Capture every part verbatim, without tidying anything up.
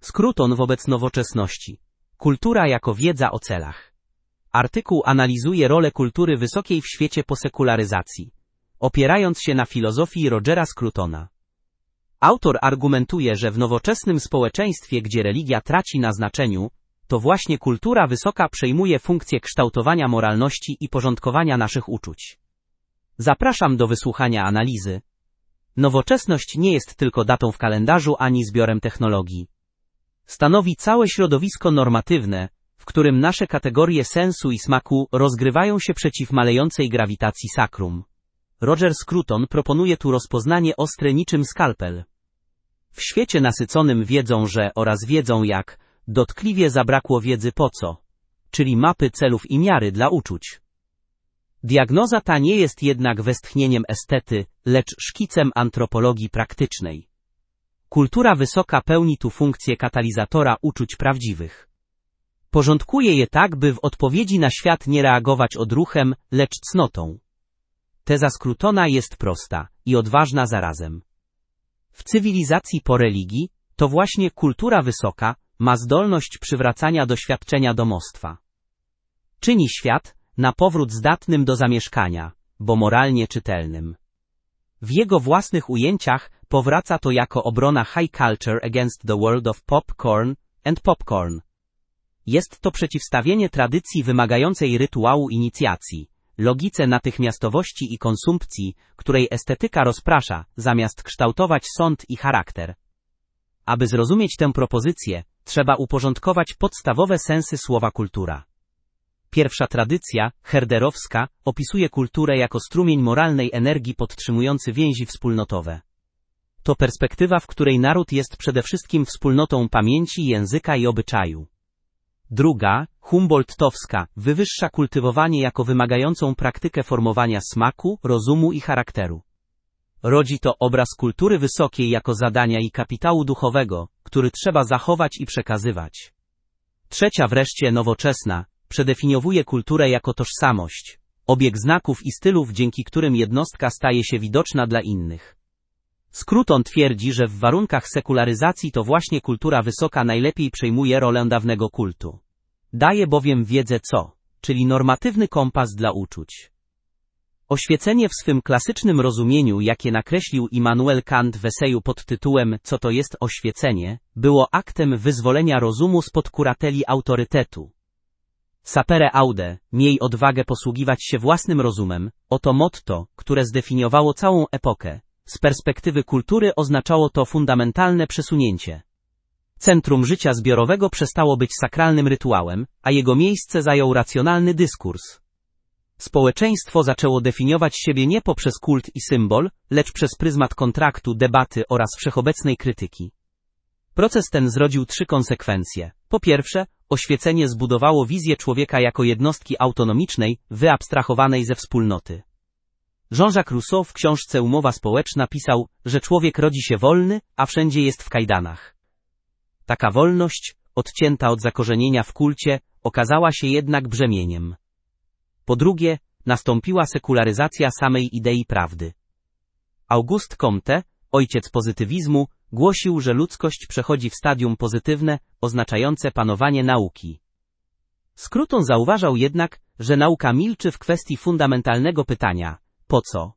Skruton wobec nowoczesności. Kultura jako wiedza o celach. Artykuł analizuje rolę kultury wysokiej w świecie posekularyzacji, opierając się na filozofii Rogera Scrutona. Autor argumentuje, że w nowoczesnym społeczeństwie, gdzie religia traci na znaczeniu, to właśnie kultura wysoka przejmuje funkcję kształtowania moralności i porządkowania naszych uczuć. Zapraszam do wysłuchania analizy. Nowoczesność nie jest tylko datą w kalendarzu ani zbiorem technologii. Stanowi całe środowisko normatywne, w którym nasze kategorie sensu i smaku rozgrywają się przeciw malejącej grawitacji sakrum. Roger Scruton proponuje tu rozpoznanie ostre niczym skalpel. W świecie nasyconym wiedzą, że oraz wiedzą jak, dotkliwie zabrakło wiedzy po co, czyli mapy celów i miary dla uczuć. Diagnoza ta nie jest jednak westchnieniem estety, lecz szkicem antropologii praktycznej. Kultura wysoka pełni tu funkcję katalizatora uczuć prawdziwych. Porządkuje je tak, by w odpowiedzi na świat nie reagować odruchem, lecz cnotą. Teza Scrutona jest prosta i odważna zarazem. W cywilizacji po religii, to właśnie kultura wysoka ma zdolność przywracania doświadczenia domostwa. Czyni świat na powrót zdatnym do zamieszkania, bo moralnie czytelnym. W jego własnych ujęciach powraca to jako obrona high culture against the world of popcorn and popcorn. Jest to przeciwstawienie tradycji wymagającej rytuału inicjacji, logice natychmiastowości i konsumpcji, której estetyka rozprasza, zamiast kształtować sąd i charakter. Aby zrozumieć tę propozycję, trzeba uporządkować podstawowe sensy słowa kultura. Pierwsza tradycja, herderowska, opisuje kulturę jako strumień moralnej energii podtrzymujący więzi wspólnotowe. To perspektywa, w której naród jest przede wszystkim wspólnotą pamięci, języka i obyczaju. Druga, humboldtowska, wywyższa kultywowanie jako wymagającą praktykę formowania smaku, rozumu i charakteru. Rodzi to obraz kultury wysokiej jako zadania i kapitału duchowego, który trzeba zachować i przekazywać. Trzecia wreszcie, nowoczesna, przedefiniowuje kulturę jako tożsamość, obieg znaków i stylów, dzięki którym jednostka staje się widoczna dla innych. Scruton twierdzi, że w warunkach sekularyzacji to właśnie kultura wysoka najlepiej przejmuje rolę dawnego kultu. Daje bowiem wiedzę co, czyli normatywny kompas dla uczuć. Oświecenie w swym klasycznym rozumieniu, jakie nakreślił Immanuel Kant w eseju pod tytułem Co to jest oświecenie, było aktem wyzwolenia rozumu spod kurateli autorytetu. Sapere aude, miej odwagę posługiwać się własnym rozumem, oto motto, które zdefiniowało całą epokę. Z perspektywy kultury oznaczało to fundamentalne przesunięcie. Centrum życia zbiorowego przestało być sakralnym rytuałem, a jego miejsce zajął racjonalny dyskurs. Społeczeństwo zaczęło definiować siebie nie poprzez kult i symbol, lecz przez pryzmat kontraktu, debaty oraz wszechobecnej krytyki. Proces ten zrodził trzy konsekwencje. Po pierwsze, oświecenie zbudowało wizję człowieka jako jednostki autonomicznej, wyabstrahowanej ze wspólnoty. Jean-Jacques Rousseau w książce Umowa społeczna pisał, że człowiek rodzi się wolny, a wszędzie jest w kajdanach. Taka wolność, odcięta od zakorzenienia w kulcie, okazała się jednak brzemieniem. Po drugie, nastąpiła sekularyzacja samej idei prawdy. Auguste Comte, ojciec pozytywizmu, głosił, że ludzkość przechodzi w stadium pozytywne, oznaczające panowanie nauki. Scruton zauważał jednak, że nauka milczy w kwestii fundamentalnego pytania, po co?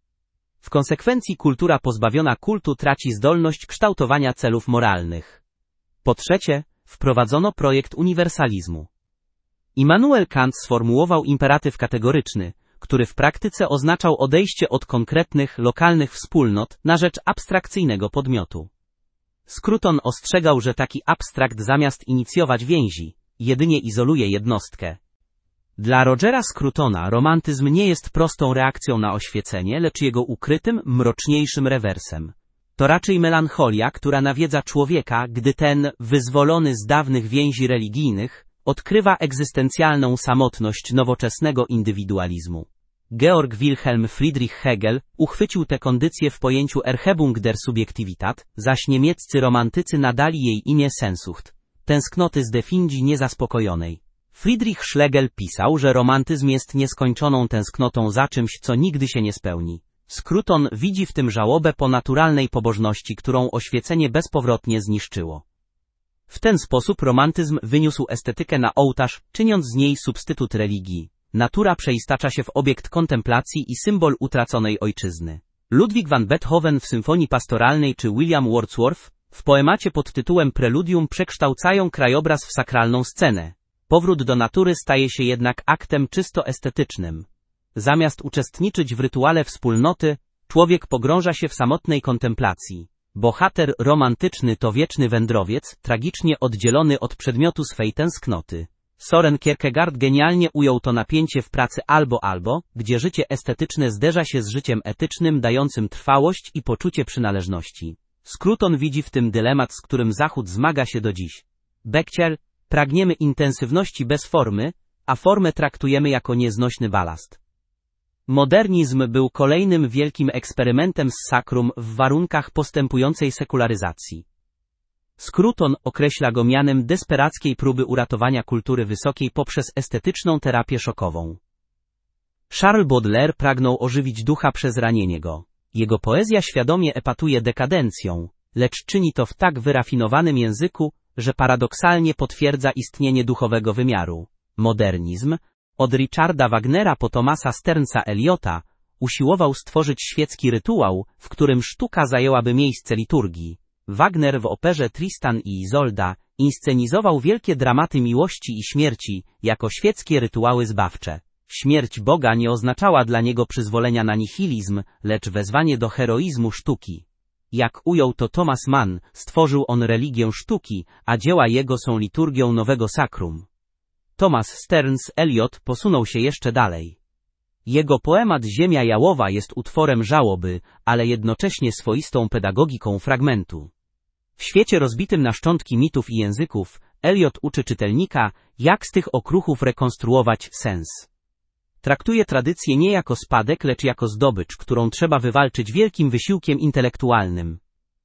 W konsekwencji kultura pozbawiona kultu traci zdolność kształtowania celów moralnych. Po trzecie, wprowadzono projekt uniwersalizmu. Immanuel Kant sformułował imperatyw kategoryczny, który w praktyce oznaczał odejście od konkretnych, lokalnych wspólnot na rzecz abstrakcyjnego podmiotu. Scruton ostrzegał, że taki abstrakt zamiast inicjować więzi, jedynie izoluje jednostkę. Dla Rogera Scrutona romantyzm nie jest prostą reakcją na oświecenie, lecz jego ukrytym, mroczniejszym rewersem. To raczej melancholia, która nawiedza człowieka, gdy ten, wyzwolony z dawnych więzi religijnych, odkrywa egzystencjalną samotność nowoczesnego indywidualizmu. Georg Wilhelm Friedrich Hegel uchwycił tę kondycję w pojęciu Erhebung der Subjektivität, zaś niemieccy romantycy nadali jej imię Sehnsucht, tęsknoty z definicji niezaspokojonej. Friedrich Schlegel pisał, że romantyzm jest nieskończoną tęsknotą za czymś, co nigdy się nie spełni. Scruton widzi w tym żałobę po naturalnej pobożności, którą oświecenie bezpowrotnie zniszczyło. W ten sposób romantyzm wyniósł estetykę na ołtarz, czyniąc z niej substytut religii. Natura przeistacza się w obiekt kontemplacji i symbol utraconej ojczyzny. Ludwig van Beethoven w symfonii pastoralnej czy William Wordsworth w poemacie pod tytułem Preludium przekształcają krajobraz w sakralną scenę. Powrót do natury staje się jednak aktem czysto estetycznym. Zamiast uczestniczyć w rytuale wspólnoty, człowiek pogrąża się w samotnej kontemplacji. Bohater romantyczny to wieczny wędrowiec, tragicznie oddzielony od przedmiotu swej tęsknoty. Søren Kierkegaard genialnie ujął to napięcie w pracy Albo Albo, gdzie życie estetyczne zderza się z życiem etycznym dającym trwałość i poczucie przynależności. Scruton widzi w tym dylemat, z którym Zachód zmaga się do dziś. Becquerel: pragniemy intensywności bez formy, a formę traktujemy jako nieznośny balast. Modernizm był kolejnym wielkim eksperymentem z sakrum w warunkach postępującej sekularyzacji. Scruton określa go mianem desperackiej próby uratowania kultury wysokiej poprzez estetyczną terapię szokową. Charles Baudelaire pragnął ożywić ducha przez ranienie go. Jego poezja świadomie epatuje dekadencją, lecz czyni to w tak wyrafinowanym języku, że paradoksalnie potwierdza istnienie duchowego wymiaru. Modernizm, od Richarda Wagnera po Thomasa Sternsa Eliota, usiłował stworzyć świecki rytuał, w którym sztuka zajęłaby miejsce liturgii. Wagner w operze Tristan i Izolda inscenizował wielkie dramaty miłości i śmierci jako świeckie rytuały zbawcze. Śmierć Boga nie oznaczała dla niego przyzwolenia na nihilizm, lecz wezwanie do heroizmu sztuki. Jak ujął to Thomas Mann, stworzył on religię sztuki, a dzieła jego są liturgią nowego sakrum. Thomas Stearns Eliot posunął się jeszcze dalej. Jego poemat Ziemia jałowa jest utworem żałoby, ale jednocześnie swoistą pedagogiką fragmentu. W świecie rozbitym na szczątki mitów i języków, Eliot uczy czytelnika, jak z tych okruchów rekonstruować sens. Traktuje tradycję nie jako spadek, lecz jako zdobycz, którą trzeba wywalczyć wielkim wysiłkiem intelektualnym.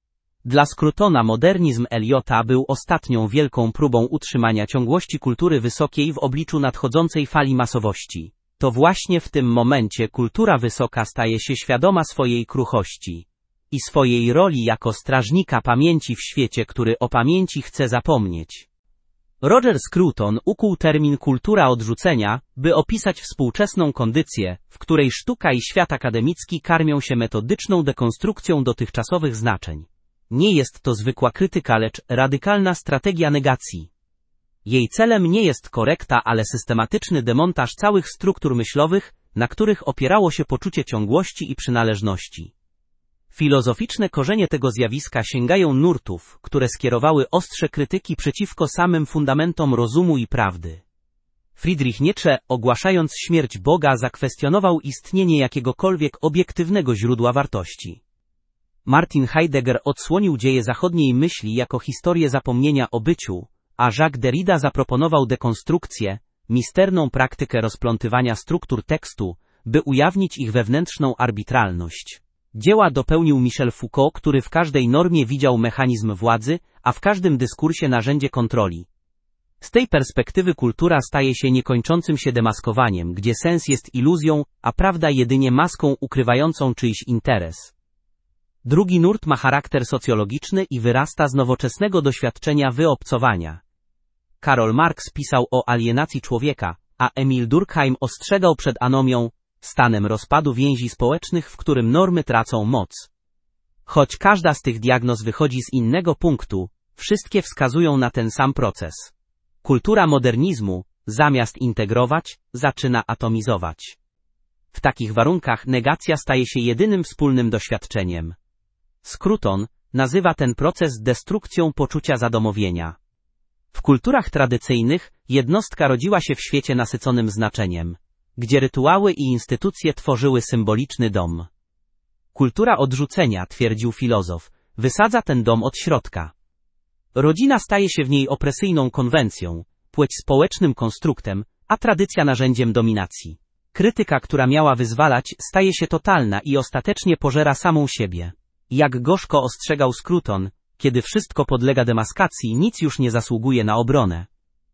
Dla Scrutona modernizm Eliota był ostatnią wielką próbą utrzymania ciągłości kultury wysokiej w obliczu nadchodzącej fali masowości. To właśnie w tym momencie kultura wysoka staje się świadoma swojej kruchości i swojej roli jako strażnika pamięci w świecie, który o pamięci chce zapomnieć. Roger Scruton ukuł termin kultura odrzucenia, by opisać współczesną kondycję, w której sztuka i świat akademicki karmią się metodyczną dekonstrukcją dotychczasowych znaczeń. Nie jest to zwykła krytyka, lecz radykalna strategia negacji. Jej celem nie jest korekta, ale systematyczny demontaż całych struktur myślowych, na których opierało się poczucie ciągłości i przynależności. Filozoficzne korzenie tego zjawiska sięgają nurtów, które skierowały ostrze krytyki przeciwko samym fundamentom rozumu i prawdy. Friedrich Nietzsche, ogłaszając śmierć Boga, zakwestionował istnienie jakiegokolwiek obiektywnego źródła wartości. Martin Heidegger odsłonił dzieje zachodniej myśli jako historię zapomnienia o byciu, a Jacques Derrida zaproponował dekonstrukcję, misterną praktykę rozplątywania struktur tekstu, by ujawnić ich wewnętrzną arbitralność. Dzieła dopełnił Michel Foucault, który w każdej normie widział mechanizm władzy, a w każdym dyskursie narzędzie kontroli. Z tej perspektywy kultura staje się niekończącym się demaskowaniem, gdzie sens jest iluzją, a prawda jedynie maską ukrywającą czyjś interes. Drugi nurt ma charakter socjologiczny i wyrasta z nowoczesnego doświadczenia wyobcowania. Karol Marx pisał o alienacji człowieka, a Emil Durkheim ostrzegał przed anomią, stanem rozpadu więzi społecznych, w którym normy tracą moc. Choć każda z tych diagnoz wychodzi z innego punktu, wszystkie wskazują na ten sam proces. Kultura modernizmu, zamiast integrować, zaczyna atomizować. W takich warunkach negacja staje się jedynym wspólnym doświadczeniem. Scruton nazywa ten proces destrukcją poczucia zadomowienia. W kulturach tradycyjnych jednostka rodziła się w świecie nasyconym znaczeniem, gdzie rytuały i instytucje tworzyły symboliczny dom. Kultura odrzucenia, twierdził filozof, wysadza ten dom od środka. Rodzina staje się w niej opresyjną konwencją, płeć społecznym konstruktem, a tradycja narzędziem dominacji. Krytyka, która miała wyzwalać, staje się totalna i ostatecznie pożera samą siebie. Jak gorzko ostrzegał Scruton, kiedy wszystko podlega demaskacji, nic już nie zasługuje na obronę.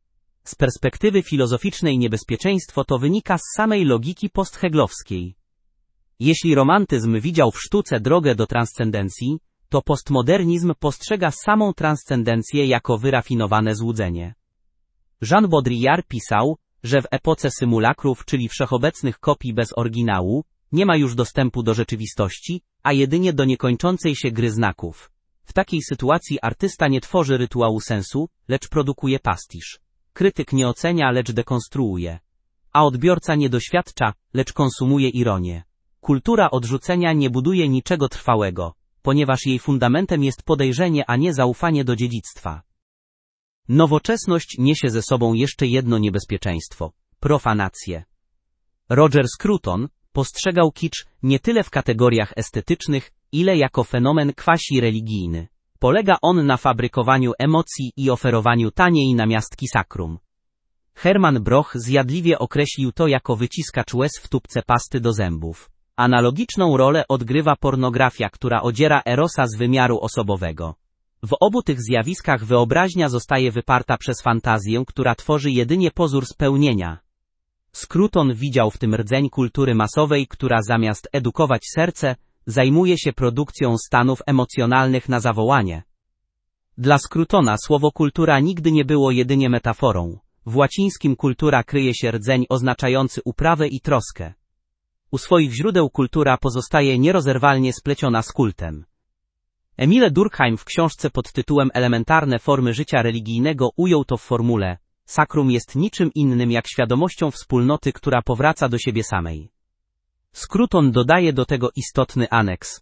Z perspektywy filozoficznej niebezpieczeństwo to wynika z samej logiki postheglowskiej. Jeśli romantyzm widział w sztuce drogę do transcendencji, to postmodernizm postrzega samą transcendencję jako wyrafinowane złudzenie. Jean Baudrillard pisał, że w epoce symulakrów, czyli wszechobecnych kopii bez oryginału, nie ma już dostępu do rzeczywistości, a jedynie do niekończącej się gry znaków. W takiej sytuacji artysta nie tworzy rytuału sensu, lecz produkuje pastisz. Krytyk nie ocenia, lecz dekonstruuje. A odbiorca nie doświadcza, lecz konsumuje ironię. Kultura odrzucenia nie buduje niczego trwałego, ponieważ jej fundamentem jest podejrzenie, a nie zaufanie do dziedzictwa. Nowoczesność niesie ze sobą jeszcze jedno niebezpieczeństwo – profanację. Roger Scruton postrzegał kicz nie tyle w kategoriach estetycznych, ile jako fenomen quasi-religijny. Polega on na fabrykowaniu emocji i oferowaniu taniej namiastki sakrum. Hermann Broch zjadliwie określił to jako wyciskacz łez w tubce pasty do zębów. Analogiczną rolę odgrywa pornografia, która odziera erosa z wymiaru osobowego. W obu tych zjawiskach wyobraźnia zostaje wyparta przez fantazję, która tworzy jedynie pozór spełnienia. Scruton widział w tym rdzeń kultury masowej, która zamiast edukować serce, zajmuje się produkcją stanów emocjonalnych na zawołanie. Dla Scrutona słowo kultura nigdy nie było jedynie metaforą. W łacińskim kultura kryje się rdzeń oznaczający uprawę i troskę. U swoich źródeł kultura pozostaje nierozerwalnie spleciona z kultem. Emile Durkheim w książce pod tytułem Elementarne formy życia religijnego ujął to w formule: sakrum jest niczym innym jak świadomością wspólnoty, która powraca do siebie samej. Scruton dodaje do tego istotny aneks.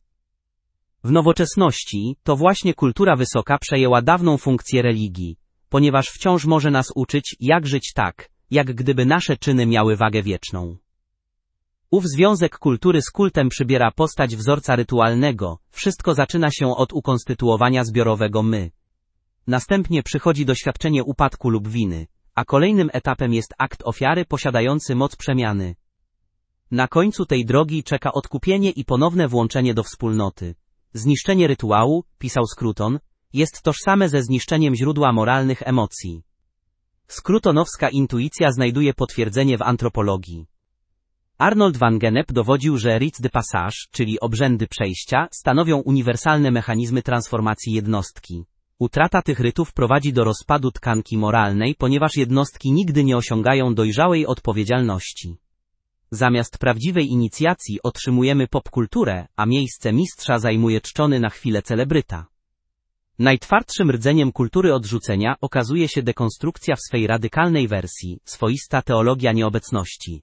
W nowoczesności to właśnie kultura wysoka przejęła dawną funkcję religii, ponieważ wciąż może nas uczyć, jak żyć tak, jak gdyby nasze czyny miały wagę wieczną. Ów związek kultury z kultem przybiera postać wzorca rytualnego, wszystko zaczyna się od ukonstytuowania zbiorowego my. Następnie przychodzi doświadczenie upadku lub winy, a kolejnym etapem jest akt ofiary posiadający moc przemiany. Na końcu tej drogi czeka odkupienie i ponowne włączenie do wspólnoty. Zniszczenie rytuału, pisał Scruton, jest tożsame ze zniszczeniem źródła moralnych emocji. Scrutonowska intuicja znajduje potwierdzenie w antropologii. Arnold van Gennep dowodził, że rites de passage, czyli obrzędy przejścia, stanowią uniwersalne mechanizmy transformacji jednostki. Utrata tych rytów prowadzi do rozpadu tkanki moralnej, ponieważ jednostki nigdy nie osiągają dojrzałej odpowiedzialności. Zamiast prawdziwej inicjacji otrzymujemy popkulturę, a miejsce mistrza zajmuje czczony na chwilę celebryta. Najtwardszym rdzeniem kultury odrzucenia okazuje się dekonstrukcja w swej radykalnej wersji, swoista teologia nieobecności.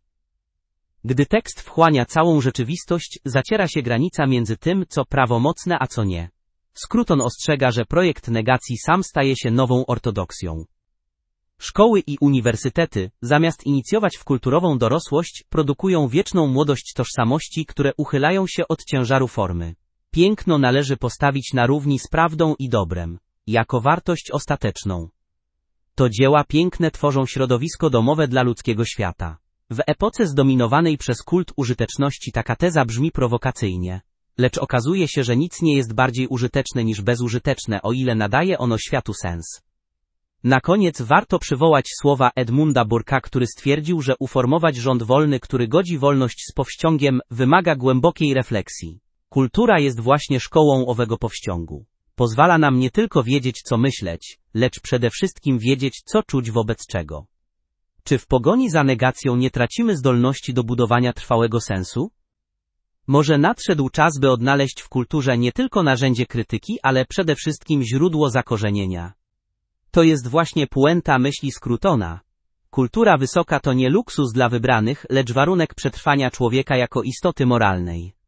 Gdy tekst wchłania całą rzeczywistość, zaciera się granica między tym, co prawomocne, a co nie. Scruton ostrzega, że projekt negacji sam staje się nową ortodoksją. Szkoły i uniwersytety, zamiast inicjować wkulturową dorosłość, produkują wieczną młodość tożsamości, które uchylają się od ciężaru formy. Piękno należy postawić na równi z prawdą i dobrem, jako wartość ostateczną. To dzieła piękne tworzą środowisko domowe dla ludzkiego świata. W epoce zdominowanej przez kult użyteczności taka teza brzmi prowokacyjnie. Lecz okazuje się, że nic nie jest bardziej użyteczne niż bezużyteczne, o ile nadaje ono światu sens. Na koniec warto przywołać słowa Edmunda Burke'a, który stwierdził, że uformować rząd wolny, który godzi wolność z powściągiem, wymaga głębokiej refleksji. Kultura jest właśnie szkołą owego powściągu. Pozwala nam nie tylko wiedzieć, co myśleć, lecz przede wszystkim wiedzieć, co czuć wobec czego. Czy w pogoni za negacją nie tracimy zdolności do budowania trwałego sensu? Może nadszedł czas, by odnaleźć w kulturze nie tylko narzędzie krytyki, ale przede wszystkim źródło zakorzenienia. To jest właśnie puenta myśli Scrutona. Kultura wysoka to nie luksus dla wybranych, lecz warunek przetrwania człowieka jako istoty moralnej.